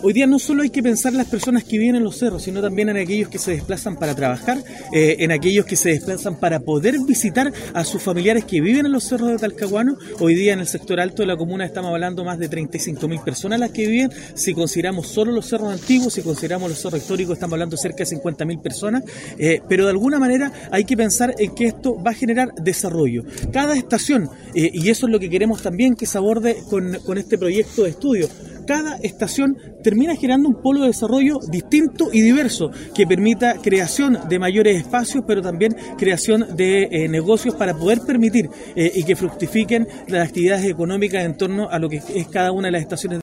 Hoy día no solo hay que pensar en las personas que viven en los cerros, sino también en aquellos que se desplazan para trabajar, en aquellos que se desplazan para poder visitar a sus familiares que viven en los cerros de Talcahuano. Hoy día en el sector alto de la comuna estamos hablando más de 35.000 personas las que viven. Si consideramos solo los cerros antiguos, si consideramos los cerros históricos, estamos hablando de cerca de 50.000 personas, pero de alguna manera hay que pensar en que esto va a generar desarrollo. Cada estación, y eso es lo que queremos también que se aborde con este proyecto de estudio, cada estación termina generando un polo de desarrollo distinto y diverso que permita creación de mayores espacios, pero también creación de negocios para poder permitir y que fructifiquen las actividades económicas en torno a lo que es cada una de las estaciones.